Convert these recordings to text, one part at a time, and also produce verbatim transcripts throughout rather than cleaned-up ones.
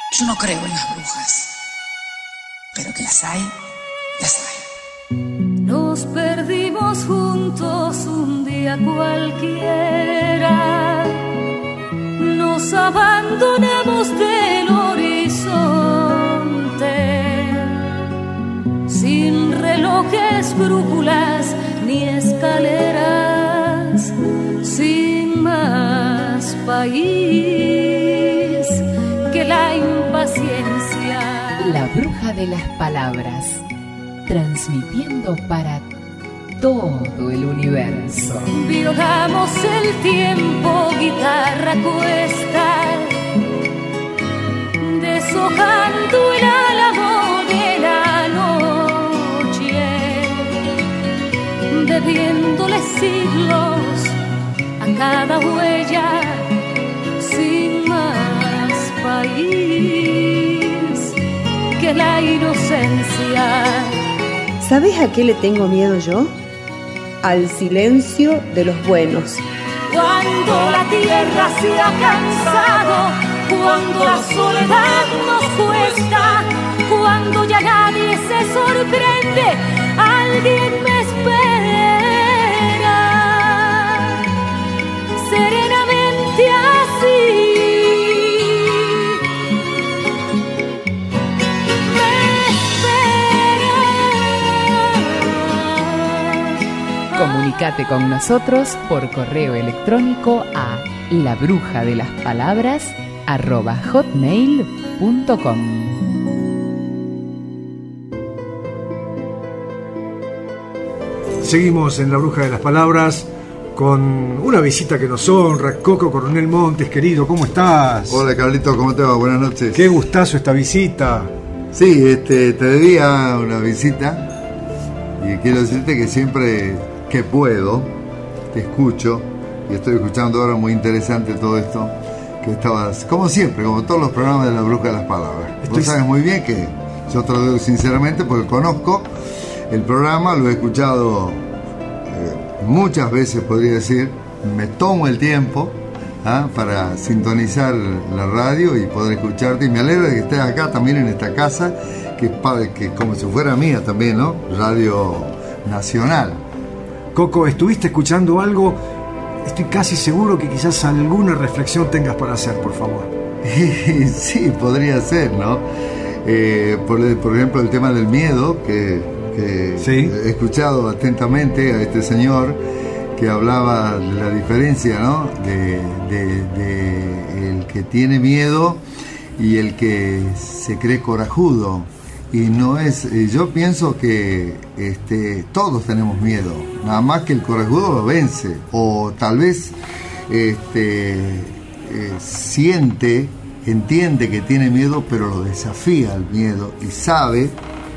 Yo no creo en las brujas, pero que las hay, las hay. Nos perdimos juntos un día cualquiera, nos abandonamos del horizonte, sin relojes, brújulas ni escaleras, sin más país que la impaciencia. La bruja de las palabras, transmitiendo para todo el universo. Violamos el tiempo, guitarra cuesta, deshojando el álamo de la noche, bebiéndole siglos a cada huella, sin más país que la inocencia. ¿Sabes a qué le tengo miedo yo? Al silencio de los buenos. Cuando la tierra se ha cansado, cuando la soledad nos cuesta, cuando ya nadie se sorprende, alguien me espera serenamente así. Comunicate con nosotros por correo electrónico a labrujadelas arroba hotmail punto com. Seguimos en La Bruja de las Palabras con una visita que nos honra. Coco Coronel Montes, querido, ¿cómo estás? Hola, Carlito, ¿cómo te va? Buenas noches. Qué gustazo esta visita. Sí, este, te debía una visita y quiero decirte que siempre que puedo te escucho y estoy escuchando ahora muy interesante todo esto que estabas, como siempre, como todos los programas de La Bruja de las Palabras. Estoy... Vos sabes muy bien que yo te lo digo sinceramente porque conozco el programa, lo he escuchado eh, muchas veces, podría decir, me tomo el tiempo ¿ah? para sintonizar la radio y poder escucharte, y me alegra de que estés acá también en esta casa que es que como si fuera mía también, ¿no? Radio Nacional. Coco, ¿estuviste escuchando algo? Estoy casi seguro que quizás alguna reflexión tengas para hacer, por favor. Sí, podría ser, ¿no? Eh, por, por ejemplo, el tema del miedo, que, que ¿sí? he escuchado atentamente a este señor que hablaba de la diferencia, ¿no? De, de, de el que tiene miedo y el que se cree corajudo. Y no es, yo pienso que este, todos tenemos miedo, nada más que el corajudo lo vence, o tal vez este, eh, siente, entiende que tiene miedo, pero lo desafía al miedo y sabe,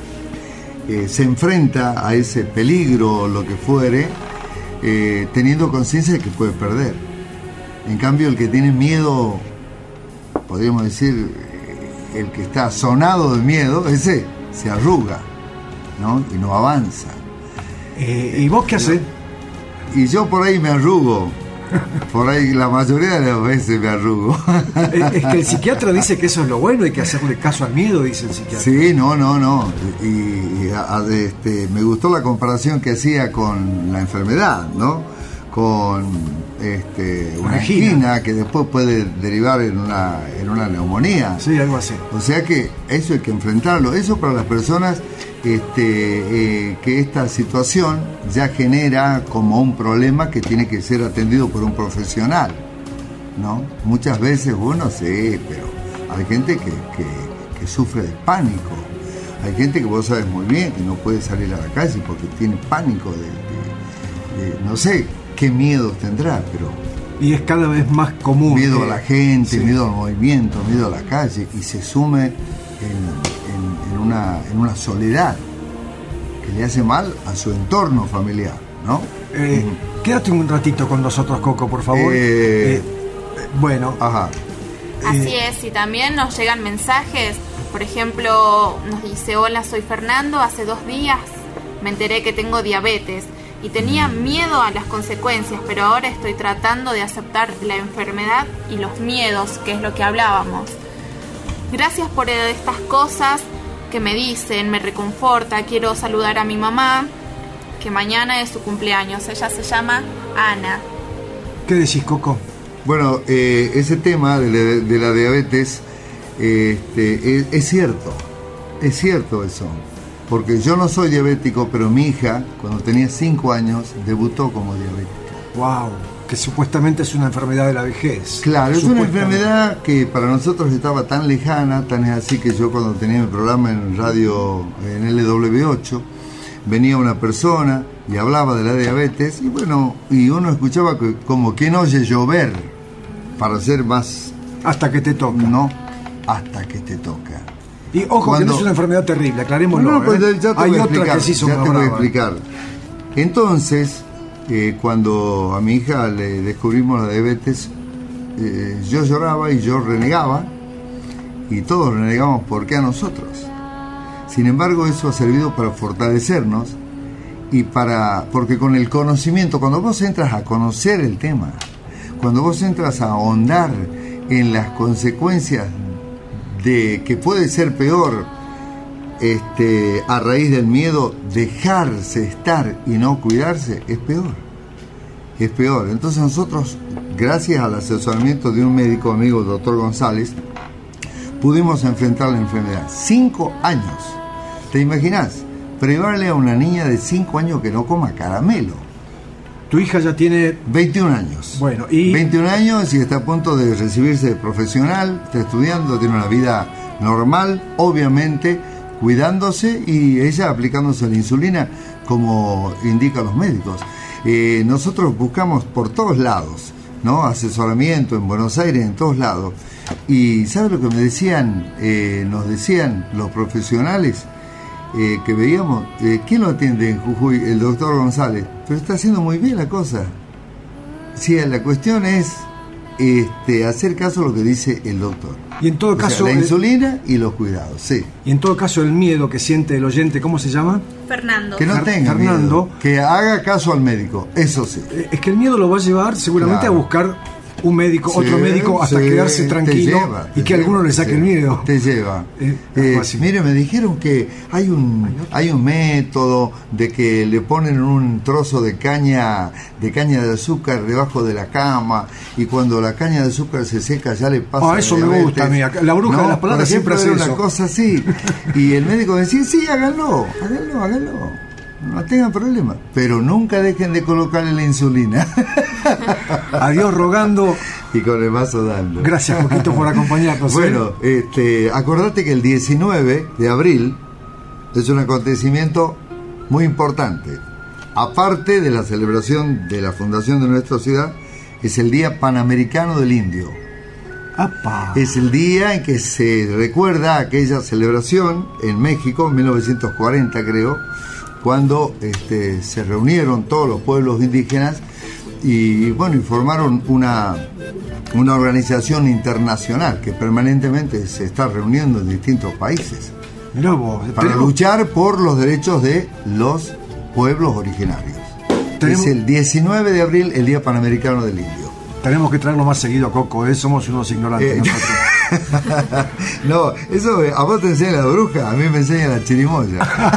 eh, se enfrenta a ese peligro o lo que fuere, eh, teniendo conciencia de que puede perder. En cambio, el que tiene miedo, podríamos decir, el que está sonado de miedo, ese se arruga, ¿no? Y no avanza. Eh, ¿Y vos qué haces? Y yo por ahí me arrugo. Por ahí la mayoría de las veces me arrugo. Es que el psiquiatra dice que eso es lo bueno, hay que hacerle caso al miedo, dice el psiquiatra. Sí, no, no, no. Y, y a, a, este, me gustó la comparación que hacía con la enfermedad, ¿no? Con este, una angina que después puede derivar en una, en una neumonía. Sí, algo así. O sea que eso hay que enfrentarlo. Eso para las personas este, eh, que esta situación ya genera como un problema que tiene que ser atendido por un profesional, ¿no? Muchas veces uno sí, pero hay gente que, que, que sufre de pánico. Hay gente que vos sabes muy bien que no puede salir a la calle porque tiene pánico de, de, de no sé qué miedos tendrá, pero... Y es cada vez más común. Miedo que... a la gente, sí. Miedo al movimiento, miedo a la calle, y se sume en, en, en, una, en una soledad que le hace mal a su entorno familiar, ¿no? Eh, mm. Quédate un ratito con nosotros, Coco, por favor. Eh, eh, bueno. Ajá. Así eh, es, y también nos llegan mensajes, por ejemplo, nos dice: hola, soy Fernando, hace dos días me enteré que tengo diabetes y tenía miedo a las consecuencias, pero ahora estoy tratando de aceptar la enfermedad y los miedos, que es lo que hablábamos. Gracias por estas cosas que me dicen, me reconforta. Quiero saludar a mi mamá, que mañana es su cumpleaños. Ella se llama Ana. ¿Qué decís, Coco? Bueno, eh, ese tema de la, de la diabetes este, es, es cierto, es cierto eso. Porque yo no soy diabético, pero mi hija, cuando tenía cinco años, debutó como diabética. ¡Wow! Que supuestamente es una enfermedad de la vejez. Claro, es una enfermedad que para nosotros estaba tan lejana, tan es así que yo cuando tenía mi programa en radio, en L W ocho, venía una persona y hablaba de la diabetes, y bueno, y uno escuchaba que, como quien oye llover, para ser más... Hasta que te toca. No, hasta que te toca. Y ojo, cuando, que no es una enfermedad terrible, aclarémoslo. No, pues, ya te Hay voy a otra explicar, que sí son ya te voy a explicar. Entonces, eh, cuando a mi hija le descubrimos la diabetes, eh, yo lloraba y yo renegaba, y todos renegamos porque a nosotros. Sin embargo, eso ha servido para fortalecernos y para, porque con el conocimiento, cuando vos entras a conocer el tema, cuando vos entras a ahondar en las consecuencias de que puede ser peor, este, a raíz del miedo, dejarse estar y no cuidarse, es peor. Es peor. Entonces nosotros, gracias al asesoramiento de un médico amigo, el doctor González, pudimos enfrentar la enfermedad. Cinco años. ¿Te imaginas? Privarle a una niña de cinco años que no coma caramelo. Tu hija ya tiene... veintiún años. Bueno, y... veintiún años y está a punto de recibirse de profesional, está estudiando, tiene una vida normal, obviamente, cuidándose y ella aplicándose la insulina como indican los médicos. Eh, nosotros buscamos por todos lados, ¿no? Asesoramiento en Buenos Aires, en todos lados. Y ¿sabes lo que me decían? Eh, nos decían los profesionales eh, que veíamos, eh, ¿quién lo atiende en Jujuy? El doctor González. Pero está haciendo muy bien la cosa. Sí, la cuestión es este, hacer caso a lo que dice el doctor. Y en todo o caso... sea, la insulina y los cuidados, sí. Y en todo caso el miedo que siente el oyente, ¿cómo se llama? Fernando. Que no tenga Fernando, miedo, que haga caso al médico, eso sí. Es que el miedo lo va a llevar seguramente claro. a buscar un médico, sí, otro médico, hasta sí, quedarse tranquilo lleva, y que a alguno le saque sí, el miedo. Te lleva. Eh, eh, mire, me dijeron que hay un hay un método de que le ponen un trozo de caña de caña de azúcar debajo de la cama y cuando la caña de azúcar se seca ya le pasa. Ah, eso me diabetes. gusta a mí. La bruja no, de las palabras siempre hace una cosa así. Y el médico decía, sí, háganlo, háganlo, háganlo. No tengan problema, pero nunca dejen de colocarle la insulina. Adiós rogando y con el vaso dando. Gracias, Coquito, por acompañarnos. Bueno, este, acordate que el diecinueve de abril es un acontecimiento muy importante. Aparte de la celebración de la fundación de nuestra ciudad, es el Día Panamericano del Indio. ¡Apa! Es el día en que se recuerda aquella celebración en México, en mil novecientos cuarenta creo, cuando este, se reunieron todos los pueblos indígenas y bueno, y formaron una, una organización internacional que permanentemente se está reuniendo en distintos países. Mirá vos, para tenemos... luchar por los derechos de los pueblos originarios. Tenemos... Es el diecinueve de abril, el Día Panamericano del Indio. Tenemos que traerlo más seguido a Coco, ¿eh? Somos unos ignorantes eh, nosotros. No, eso a vos te enseña la bruja, a mí me enseña la chirimoya.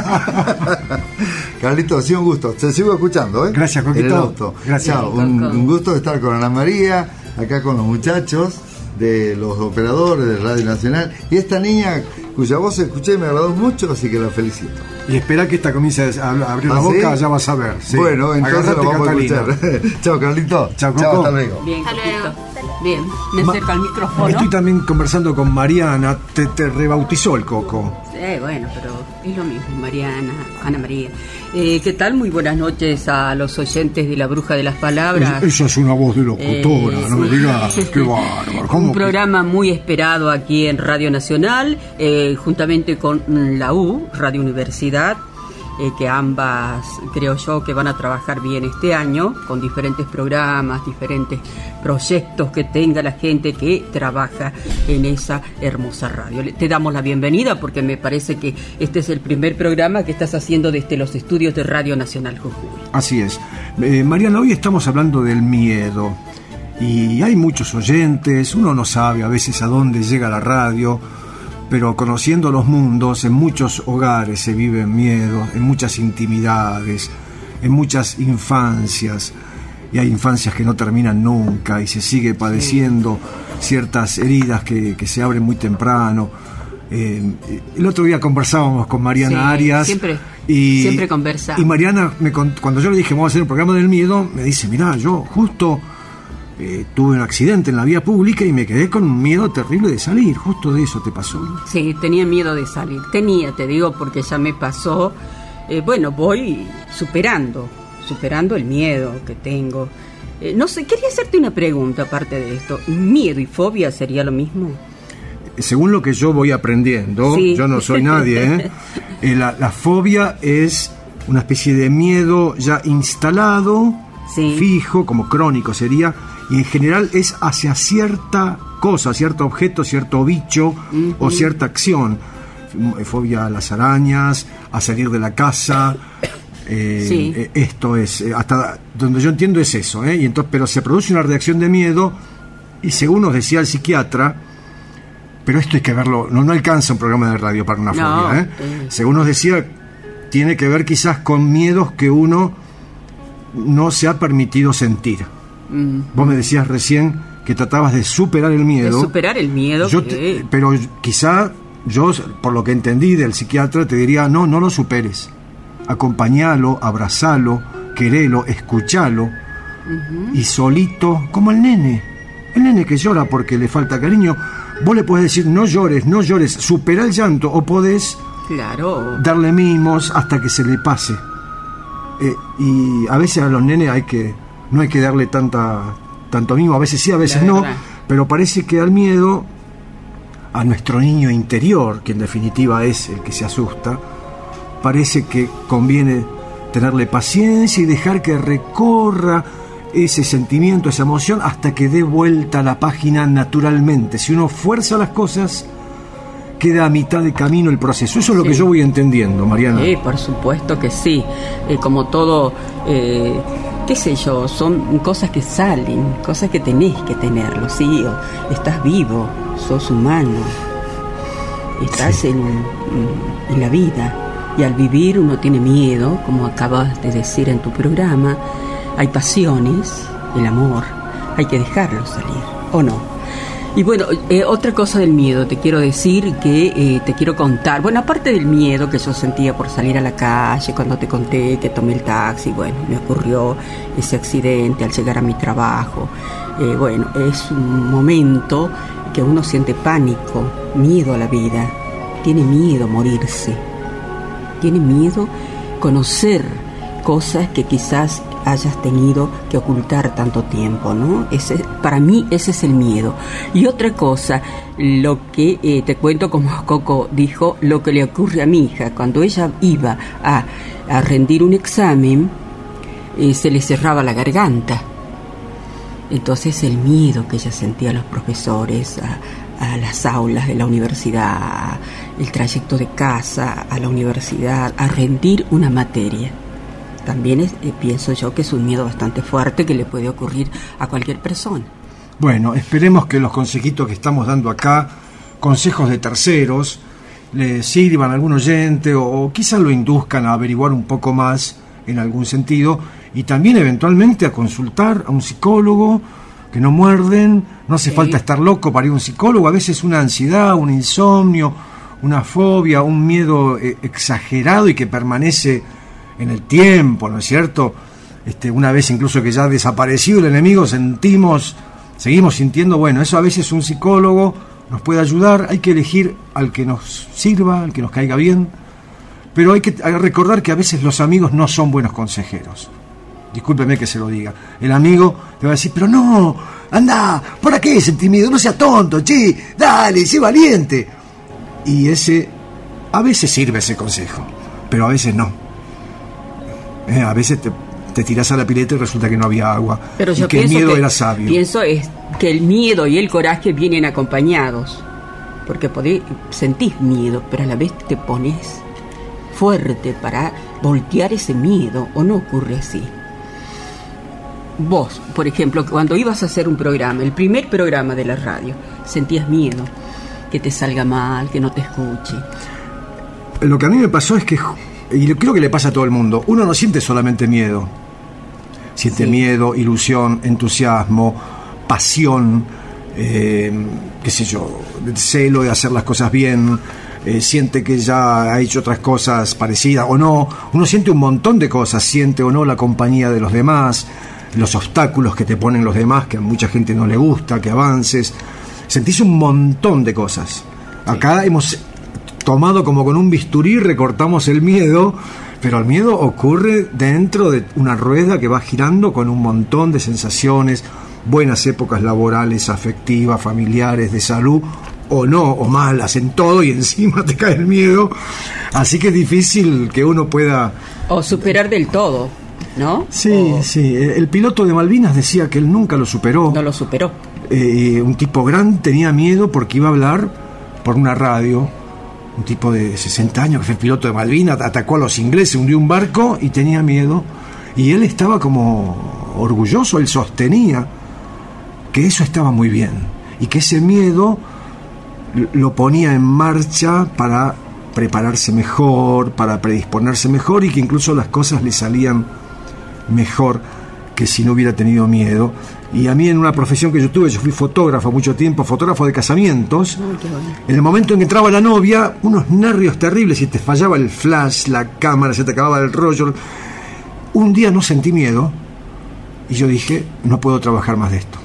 Carlito, ha sido un gusto. Te sigo escuchando, ¿eh? Gracias, Coquito. Gracias. Chao, un, un gusto de estar con Ana María, acá con los muchachos de los operadores de Radio Nacional y esta niña cuya voz escuché y me agradó mucho, así que la felicito. Y espera que esta comience a abrir ¿Ah, la boca, sí? Ya vas a ver. Sí. Bueno, entonces Agarrate, lo vamos Catalina. A escuchar. Chao, Carlito. Chao, Coco. Chao, hasta luego. Bien, Coquito. Bien, me acerca el micrófono. Estoy también conversando con Mariana, te, te rebautizó el Coco. Sí, bueno, pero es lo mismo, Mariana, Ana María. Eh, ¿Qué tal? Muy buenas noches a los oyentes de La Bruja de las Palabras. Es, esa es una voz de locutora, eh, no me digas, qué bárbaro. Un programa que... muy esperado aquí en Radio Nacional, eh, juntamente con la U, Radio Universidad. Eh, que ambas creo yo que van a trabajar bien este año con diferentes programas, diferentes proyectos que tenga la gente que trabaja en esa hermosa radio. Te damos la bienvenida porque me parece que este es el primer programa que estás haciendo desde los estudios de Radio Nacional Jujuy. Así es. Eh, Mariana, hoy estamos hablando del miedo y hay muchos oyentes, uno no sabe a veces a dónde llega la radio pero conociendo los mundos, en muchos hogares se viven miedos, en muchas intimidades, en muchas infancias, y hay infancias que no terminan nunca y se sigue padeciendo ciertas heridas que, que se abren muy temprano. Eh, el otro día conversábamos con Mariana sí, Arias siempre, y, siempre conversamos. Y Mariana, me, cuando yo le dije vamos a hacer un programa del miedo, me dice, mirá, yo justo eh, tuve un accidente en la vía pública y me quedé con un miedo terrible de salir. Justo de eso te pasó. Sí, tenía miedo de salir. Tenía, te digo, porque ya me pasó. Eh, bueno, voy superando, superando el miedo que tengo. Eh, no sé, quería hacerte una pregunta aparte de esto. ¿Miedo y fobia sería lo mismo? Según lo que yo voy aprendiendo, sí. Yo no soy nadie, ¿eh? Eh, la, la fobia es una especie de miedo ya instalado, sí. Fijo, como crónico sería, y en general es hacia cierta cosa, cierto objeto, cierto bicho, uh-huh. O cierta acción. Fobia a las arañas, a salir de la casa, eh, sí. eh, esto es, eh, hasta donde yo entiendo es eso, ¿eh? Y entonces, pero se produce una reacción de miedo, y según nos decía el psiquiatra, pero esto hay que verlo, no, no alcanza un programa de radio para una no, fobia, ¿eh? eh. Según nos decía, tiene que ver quizás con miedos que uno no se ha permitido sentir. Mm. Vos me decías recién que tratabas de superar el miedo. De superar el miedo. Yo te, pero quizá yo, por lo que entendí del psiquiatra, te diría, no, no lo superes. Acompañalo, abrazalo, querelo, escuchalo, uh-huh. Y solito, como el nene. El nene que llora porque le falta cariño. Vos le podés decir, no llores, no llores, supera el llanto, o podés claro. darle mimos hasta que se le pase. Eh, y a veces a los nenes hay que no hay que darle tanta tanto mimo, a veces sí, a veces no, pero parece que al miedo, a nuestro niño interior, que en definitiva es el que se asusta, parece que conviene tenerle paciencia y dejar que recorra ese sentimiento, esa emoción, hasta que dé vuelta a la página naturalmente. Si uno fuerza las cosas, queda a mitad de camino el proceso. Eso es lo sí. que yo voy entendiendo, Mariana. Sí, por supuesto que sí. Eh, como todo, eh, qué sé yo, son cosas que salen, cosas que tenés que tenerlo, sí. O estás vivo, sos humano, estás sí. en, en la vida. Y al vivir uno tiene miedo, como acabas de decir en tu programa. Hay pasiones, el amor, hay que dejarlo salir, ¿o no? Y bueno, eh, otra cosa del miedo, te quiero decir que eh, te quiero contar, bueno, aparte del miedo que yo sentía por salir a la calle, cuando te conté que tomé el taxi, bueno, me ocurrió ese accidente al llegar a mi trabajo, eh, bueno, es un momento que uno siente pánico, miedo a la vida, tiene miedo morirse, tiene miedo conocer cosas que quizás hayas tenido que ocultar tanto tiempo, ¿no? Ese, para mí ese es el miedo. Y otra cosa, lo que eh, te cuento, como Coco dijo, lo que le ocurre a mi hija, cuando ella iba a, a rendir un examen, eh, se le cerraba la garganta. Entonces el miedo que ella sentía a los profesores, a, a las aulas de la universidad, el trayecto de casa a la universidad, a rendir una materia. También es, eh, pienso yo que es un miedo bastante fuerte que le puede ocurrir a cualquier persona. Bueno, esperemos que los consejitos que estamos dando acá, consejos de terceros, le sirvan a algún oyente o, o quizás lo induzcan a averiguar un poco más en algún sentido, y también eventualmente a consultar a un psicólogo, que no muerden, no hace sí. falta estar loco para ir a un psicólogo, a veces una ansiedad, un insomnio, una fobia, un miedo eh, exagerado y que permanece en el tiempo, ¿no es cierto? Este, una vez incluso que ya ha desaparecido el enemigo, sentimos, seguimos sintiendo, bueno, eso a veces un psicólogo nos puede ayudar, hay que elegir al que nos sirva, al que nos caiga bien, pero hay que recordar que a veces los amigos no son buenos consejeros. Discúlpeme que se lo diga. El amigo te va a decir, pero no, anda, ¿por qué ese tímido? No seas tonto, che, dale, sé valiente. Y ese, a veces sirve ese consejo, pero a veces no. Eh, a veces te, te tirás a la pileta y resulta que no había agua. Pero y yo que el miedo que, era sabio. Pienso es que el miedo y el coraje vienen acompañados. Porque podés, sentís miedo, pero a la vez te pones fuerte para voltear ese miedo, ¿o no ocurre así? Vos, por ejemplo, cuando ibas a hacer un programa, el primer programa de la radio, sentías miedo, que te salga mal, que no te escuche. Lo que a mí me pasó es que, y creo que le pasa a todo el mundo, uno no siente solamente miedo, siente sí. miedo, ilusión, entusiasmo, pasión, eh, qué sé yo, celo de hacer las cosas bien, eh, siente que ya ha hecho otras cosas parecidas o no, uno siente un montón de cosas, siente o no la compañía de los demás, los obstáculos que te ponen los demás, que a mucha gente no le gusta, que avances, sentís un montón de cosas. Acá sí. hemos tomado como con un bisturí, recortamos el miedo, pero el miedo ocurre dentro de una rueda que va girando con un montón de sensaciones, buenas épocas laborales, afectivas, familiares, de salud, o no, o malas, en todo, y encima te cae el miedo, así que es difícil que uno pueda... O superar del todo, ¿no? Sí, o... sí, el piloto de Malvinas decía que él nunca lo superó. No lo superó. Eh, un tipo grande, tenía miedo porque iba a hablar por una radio, un tipo de sesenta años que fue piloto de Malvinas, atacó a los ingleses, hundió un barco y tenía miedo, y él estaba como orgulloso, él sostenía que eso estaba muy bien y que ese miedo lo ponía en marcha para prepararse mejor, para predisponerse mejor, y que incluso las cosas le salían mejor que si no hubiera tenido miedo. Y a mí, en una profesión que yo tuve, yo fui fotógrafo mucho tiempo, fotógrafo de casamientos. En el momento en que entraba la novia, unos nervios terribles, y te fallaba el flash, la cámara, se te acababa el rollo. Un día no sentí miedo y yo dije, no puedo trabajar más de esto,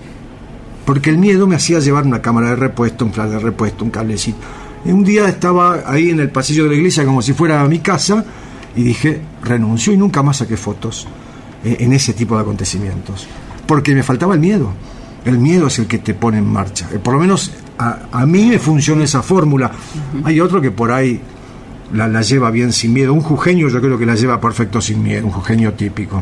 porque el miedo me hacía llevar una cámara de repuesto, un flash de repuesto, un cablecito. Y un día estaba ahí en el pasillo de la iglesia como si fuera mi casa y dije, renuncio, y nunca más saqué fotos eh, en ese tipo de acontecimientos, porque me faltaba el miedo. El miedo es el que te pone en marcha. Eh, por lo menos a, a mí me funciona esa fórmula. Uh-huh. Hay otro que por ahí la, la lleva bien sin miedo. Un jujeño yo creo que la lleva perfecto sin miedo, un jujeño típico.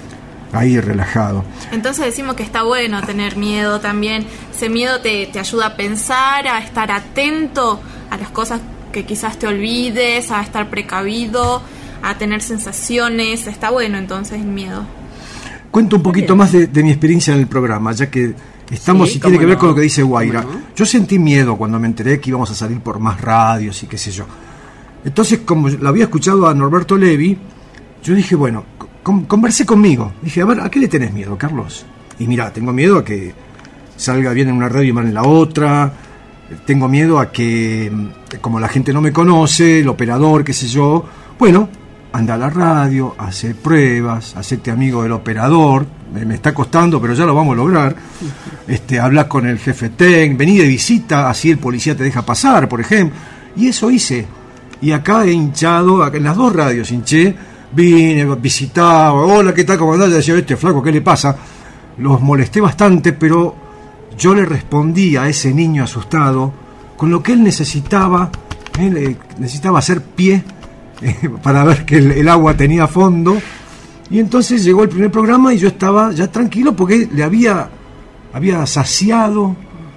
Ahí relajado. Entonces decimos que está bueno tener miedo también. Ese miedo te, te ayuda a pensar, a estar atento a las cosas que quizás te olvides, a estar precavido, a tener sensaciones. Está bueno entonces el miedo. Cuento un poquito más de, de mi experiencia en el programa, ya que estamos, sí, y tiene que ver no? con lo que dice Guaira. No? Yo sentí miedo cuando me enteré que íbamos a salir por más radios y qué sé yo. Entonces, como lo había escuchado a Norberto Levi, yo dije, bueno, con, conversé conmigo. Dije, a ver, ¿a qué le tenés miedo, Carlos? Y mira, tengo miedo a que salga bien en una radio y mal en la otra. Tengo miedo a que, como la gente no me conoce, el operador, qué sé yo, bueno, anda a la radio, hace pruebas, hacete amigo del operador, me, me está costando, pero ya lo vamos a lograr. Este, habla con el jefe técnico, vení de visita, así el policía te deja pasar, por ejemplo. Y eso hice. Y acá he hinchado, en las dos radios hinché, vine, visitaba, hola, ¿qué tal, comandante? Decía, este flaco, ¿qué le pasa? Los molesté bastante, pero yo le respondí a ese niño asustado con lo que él necesitaba. Él necesitaba hacer pie eh, para ver que el, el agua tenía fondo. Y entonces llegó el primer programa y yo estaba ya tranquilo porque le había, había saciado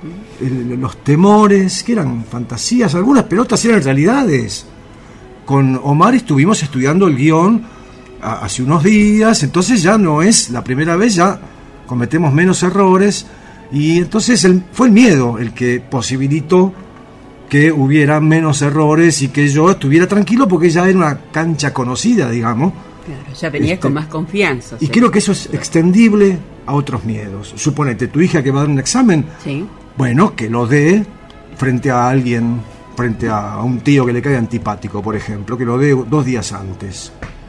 el, los temores, que eran fantasías, algunas, pero otras eran realidades. Con Omar estuvimos estudiando el guión a, hace unos días, entonces ya no es la primera vez, ya cometemos menos errores. Y entonces el, fue el miedo el que posibilitó que hubiera menos errores y que yo estuviera tranquilo porque ya era una cancha conocida, digamos. Claro, ya venías este, con más confianza. Y ¿sí? Creo que eso es extendible a otros miedos. Suponete, tu hija que va a dar un examen, sí. Bueno, que lo dé frente a alguien, frente a un tío que le cae antipático, por ejemplo, que lo dé dos días antes.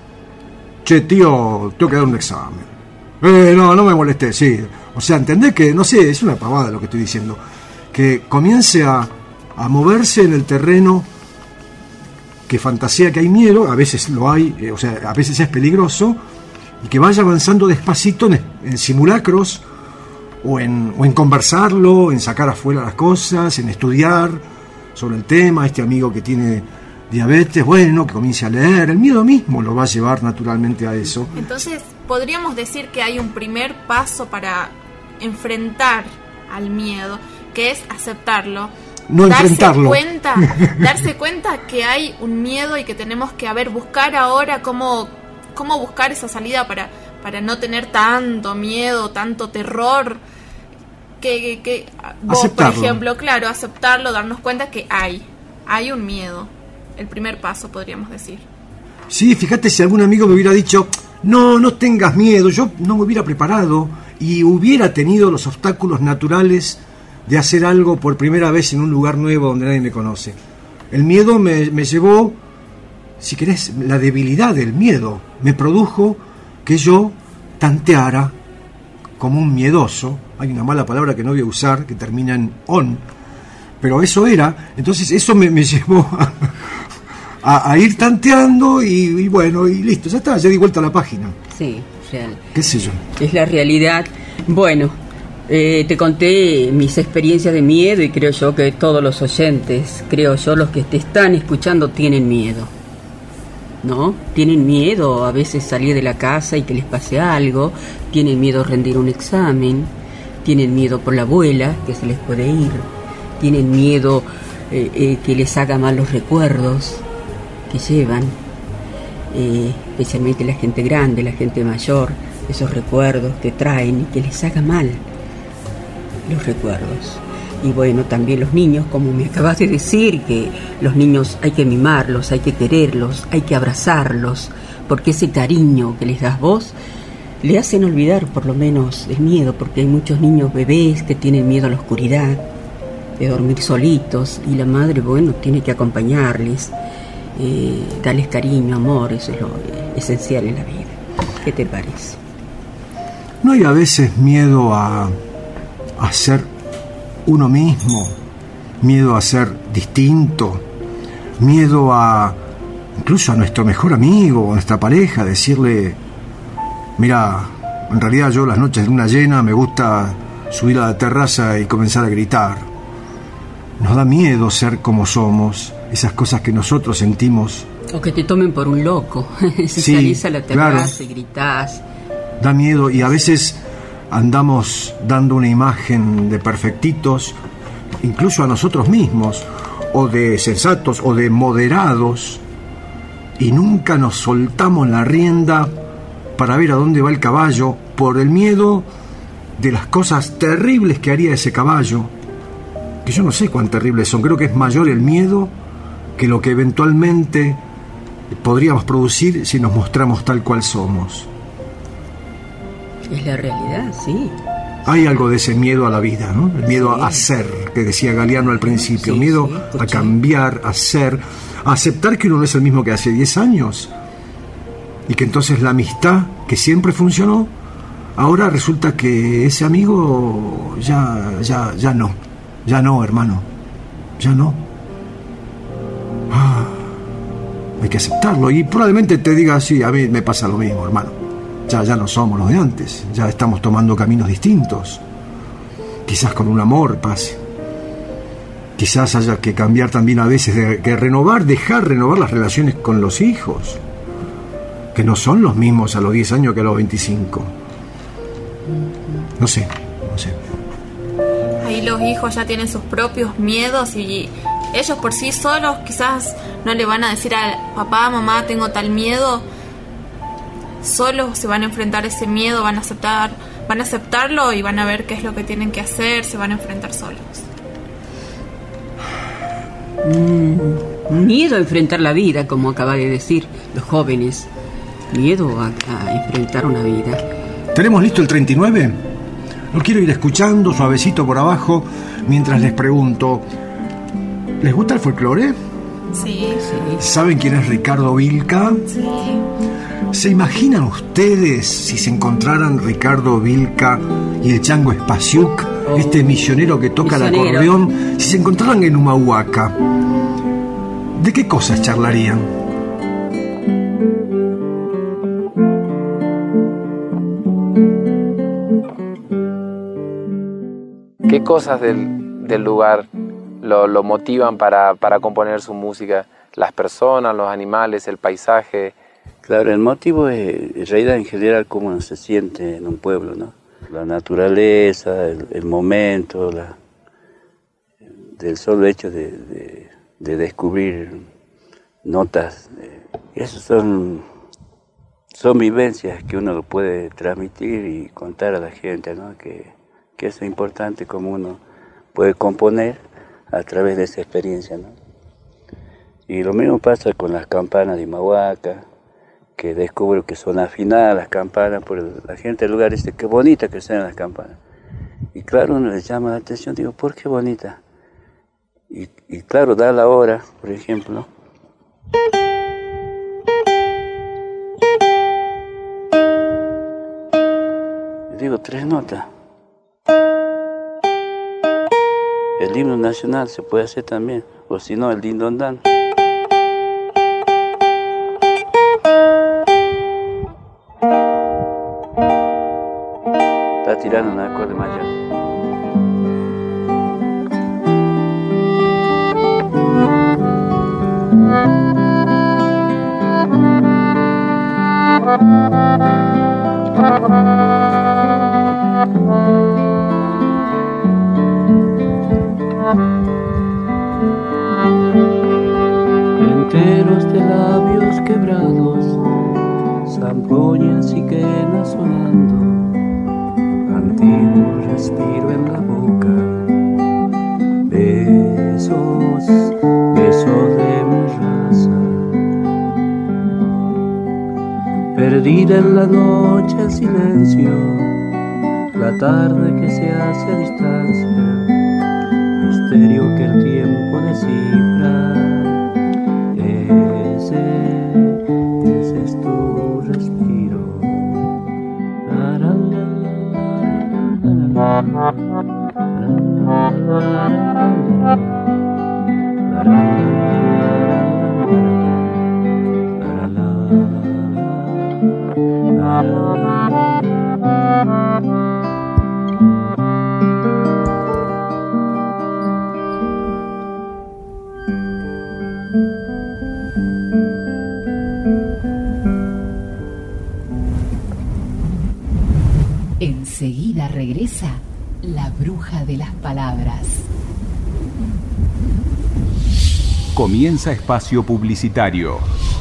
Che, tío, tengo que dar un examen. Eh, no, no me molesté, sí. O sea, entendés que, no sé, es una pavada lo que estoy diciendo. Que comience a, a moverse en el terreno que fantasea que hay miedo, a veces lo hay, eh, o sea, a veces es peligroso, y que vaya avanzando despacito en, en simulacros, o en, o en conversarlo, en sacar afuera las cosas, en estudiar sobre el tema. Este amigo que tiene diabetes, bueno, que comience a leer. El miedo mismo lo va a llevar naturalmente a eso. Entonces, podríamos decir que hay un primer paso para enfrentar al miedo, que es aceptarlo. No darse enfrentarlo. Cuenta, darse cuenta que hay un miedo y que tenemos que, a ver, buscar ahora cómo, cómo buscar esa salida para, para no tener tanto miedo, tanto terror. que, que vos, aceptarlo. por ejemplo, claro, aceptarlo, darnos cuenta que hay, hay un miedo. El primer paso, podríamos decir. Sí, fíjate, si algún amigo me hubiera dicho, no, no tengas miedo, yo no me hubiera preparado y hubiera tenido los obstáculos naturales de hacer algo por primera vez en un lugar nuevo donde nadie me conoce. El miedo me, me llevó, si querés, la debilidad del miedo me produjo que yo tanteara como un miedoso. Hay una mala palabra que no voy a usar que termina en on, pero eso era. Entonces eso me, me llevó a, a, a ir tanteando y, y bueno, y listo, ya está, ya di vuelta a la página. Sí, real. ¿Qué sé yo? Es la realidad. Bueno, eh, te conté mis experiencias de miedo y creo yo que todos los oyentes, creo yo, los que te están escuchando tienen miedo, ¿no? Tienen miedo a veces salir de la casa y que les pase algo, tienen miedo a rendir un examen, tienen miedo por la abuela que se les puede ir, tienen miedo eh, eh, que les haga mal los recuerdos que llevan, eh, especialmente la gente grande, la gente mayor, esos recuerdos que traen y que les haga mal los recuerdos. Y bueno, también los niños, como me acabas de decir, que los niños hay que mimarlos, hay que quererlos, hay que abrazarlos, porque ese cariño que les das vos le hacen olvidar por lo menos el miedo, porque hay muchos niños bebés que tienen miedo a la oscuridad, de dormir solitos, y la madre, bueno, tiene que acompañarles, eh, darles cariño, amor, eso es lo eh, esencial en la vida. ¿Qué te parece? ¿No hay a veces miedo a, a ser uno mismo, miedo a ser distinto, miedo a incluso a nuestro mejor amigo o a nuestra pareja, decirle, mira, en realidad yo las noches de luna llena me gusta subir a la terraza y comenzar a gritar? Nos da miedo ser como somos, esas cosas que nosotros sentimos. O que te tomen por un loco, si sí, salís a la terraza claro. y gritás. Da miedo, y a veces andamos dando una imagen de perfectitos, incluso a nosotros mismos, o de sensatos, o de moderados, y nunca nos soltamos la rienda para ver a dónde va el caballo, por el miedo de las cosas terribles que haría ese caballo, que yo no sé cuán terribles son. Creo que es mayor el miedo que lo que eventualmente podríamos producir si nos mostramos tal cual somos. Es la realidad, sí. Hay algo de ese miedo a la vida, ¿no? El miedo sí. a ser, que decía Galeano al principio. Sí, miedo sí, a cambiar, a ser, a aceptar que uno no es el mismo que hace diez años. Y que entonces la amistad, que siempre funcionó, ahora resulta que ese amigo ya, ya, ya no. Ya no, hermano. Ya no. Ah, hay que aceptarlo. Y probablemente te diga, sí, a mí me pasa lo mismo, hermano. Ya, ya no somos los de antes, ya estamos tomando caminos distintos. Quizás con un amor pase. Quizás haya que cambiar también a veces, de, que renovar, dejar renovar las relaciones con los hijos, que no son los mismos a los diez años que a los veinticinco. No sé, no sé. Ahí los hijos ya tienen sus propios miedos y ellos por sí solos quizás no le van a decir al papá, mamá, tengo tal miedo. Solos se van a enfrentar a ese miedo, van a aceptar, van a aceptarlo y van a ver qué es lo que tienen que hacer, se van a enfrentar solos. Mm, miedo a enfrentar la vida, como acaba de decir los jóvenes. Miedo a, a enfrentar una vida. ¿Tenemos listo el treinta y nueve? Lo quiero ir escuchando suavecito por abajo mientras les pregunto, ¿les gusta el folclore? Sí, sí. ¿Saben quién es Ricardo Vilca? Sí. ¿Se imaginan ustedes si se encontraran Ricardo Vilca y el Chango Spasiuk, oh, este misionero que toca misionero. el acordeón, si se encontraran en Humahuaca? ¿De qué cosas charlarían? ¿Qué cosas del, del lugar lo, lo motivan para, para componer su música? ¿Las personas, los animales, el paisaje? Claro, el motivo es, en realidad, en general, cómo uno se siente en un pueblo, ¿no? La naturaleza, el, el momento, la, del solo hecho de, de, de descubrir notas. Esas son, son vivencias que uno lo puede transmitir y contar a la gente, ¿no? Que, que eso es importante, como uno puede componer a través de esa experiencia, ¿no? Y lo mismo pasa con las campanas de Imahuaca, que descubro que son afinadas las campanas, por el, la gente del lugar dice, qué bonita que suenan las campanas. Y claro, uno les llama la atención, digo, ¿por qué bonita? Y, y claro, da la hora, por ejemplo. Y digo, tres notas. El himno nacional se puede hacer también, o si no, el dindondán. Está tirando un acorde mayor. Enteros de labios quebrados, zampoñas y quenas sonando, antiguo respiro en la boca, besos, besos de mi raza. Perdida en la noche el silencio, la tarde que se hace a distancia, misterio que el tiempo descifra. Ese, ese es tu respiro. Enseguida regresa la bruja de las palabras. Comienza espacio publicitario.